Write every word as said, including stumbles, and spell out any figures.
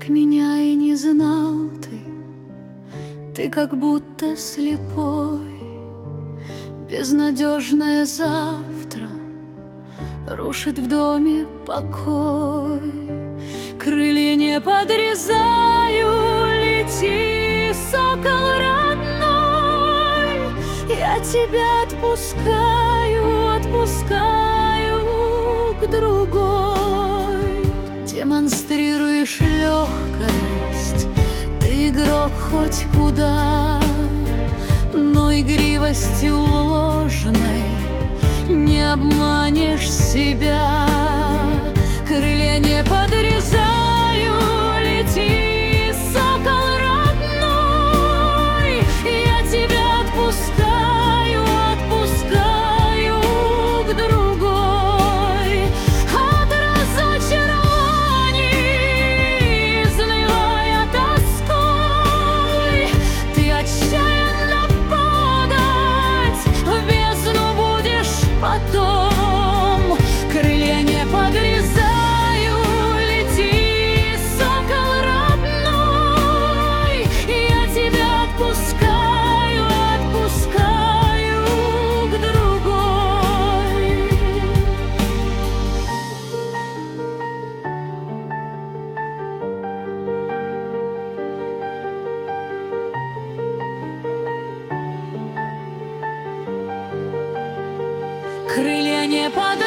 так меня и не знал ты. Ты как будто слепой. Безнадежное завтра рушит в доме покой. Крылья не подрезаю, лети, сокол родной. Я тебя отпускаю, отпускаю к другой. Демонстрируешь легкость, ты игрок хоть куда, но игривостью ложной не обманешь себя. Крылья не подрезаю, лети, сокол родной. Я тебя отпускаю, отпускаю к другой. От разочарований, изнывая тоской, ты отчаянно падать в бездну будешь потом. Крылья не подрезаю, лети, сокол родной. Я тебя отпускаю, отпускаю к другой. Крылья не подрезаю,